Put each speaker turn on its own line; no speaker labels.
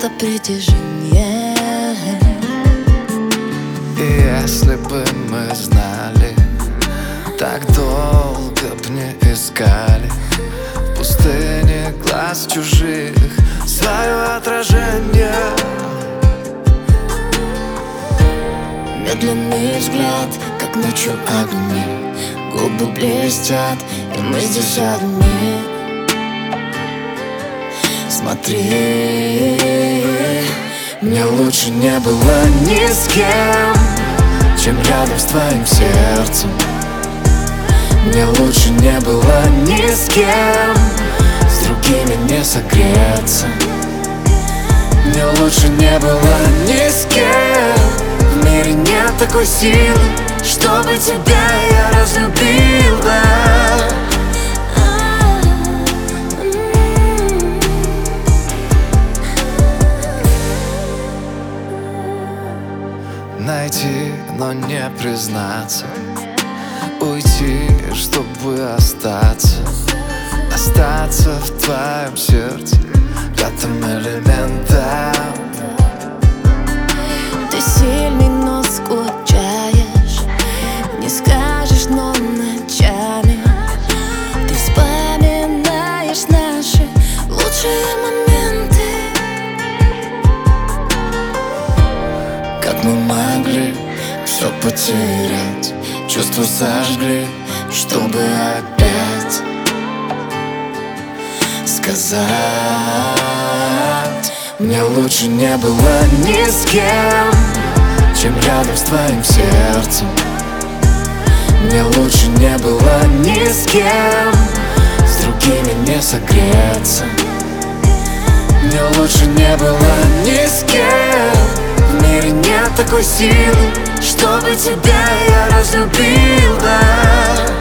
это притяжение.
И если бы мы знали, так долго б не искали в пустыне глаз чужих свое отражение.
Медленный взгляд, как ночью огни, губы блестят, и мы здесь одни. Смотри,
мне лучше не было ни с кем, чем рядом с твоим сердцем. Мне лучше не было ни с кем, с другими не согреться. Мне лучше не было ни с кем. В мире нет такой силы, чтобы тебя я разлюбил, да. Найти, но не признаться, уйти, чтобы остаться. Остаться в твоем сердце пятым элементом.
ты сильный, но скучаешь, не скажешь, но ночами ты вспоминаешь наши лучшие моменты.
Как мы могли все потерять, чувства сожгли, чтобы опять сказать. Мне лучше не было ни с кем, чем рядом с твоим сердцем. Мне лучше не было ни с кем, с другими не согреться. Мне лучше не было ни с кем. В мире нет такой силы, чтобы тебя я разлюбил, да.